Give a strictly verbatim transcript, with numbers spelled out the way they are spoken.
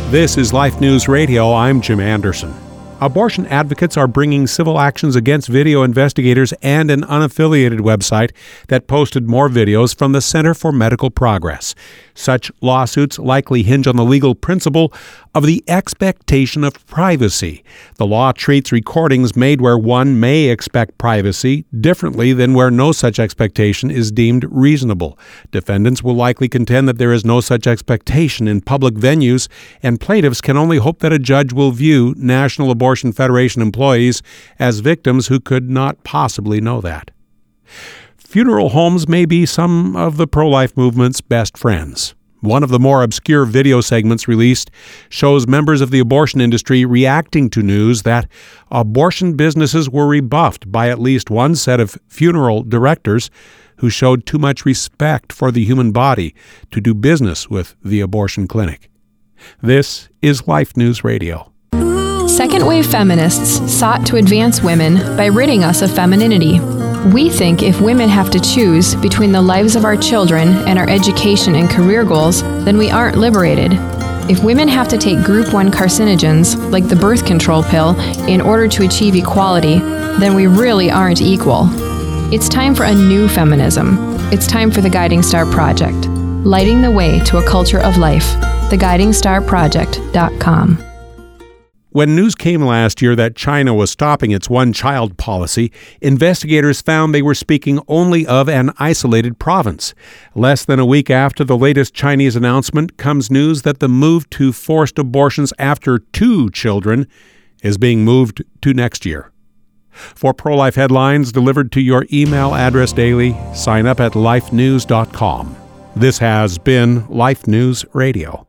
This is Life News Radio. I'm Jim Anderson. Abortion advocates are bringing civil actions against video investigators and an unaffiliated website that posted more videos from the Center for Medical Progress. Such lawsuits likely hinge on the legal principle of the expectation of privacy. The law treats recordings made where one may expect privacy differently than where no such expectation is deemed reasonable. Defendants will likely contend that there is no such expectation in public venues, and plaintiffs can only hope that a judge will view National Abortion Federation employees as victims who could not possibly know that. Funeral homes may be some of the pro-life movement's best friends. One of the more obscure video segments released shows members of the abortion industry reacting to news that abortion businesses were rebuffed by at least one set of funeral directors who showed too much respect for the human body to do business with the abortion clinic. This is Life News Radio. Second-wave feminists sought to advance women by ridding us of femininity. We think if women have to choose between the lives of our children and our education and career goals, then we aren't liberated. If women have to take group one carcinogens, like the birth control pill, in order to achieve equality, then we really aren't equal. It's time for a new feminism. It's time for the Guiding Star Project, lighting the way to a culture of life. the guiding star project dot com. When news came last year that China was stopping its one-child policy, investigators found they were speaking only of an isolated province. Less than a week after the latest Chinese announcement comes news that the move to forced abortions after two children is being moved to next year. For pro-life headlines delivered to your email address daily, sign up at life news dot com. This has been Life News Radio.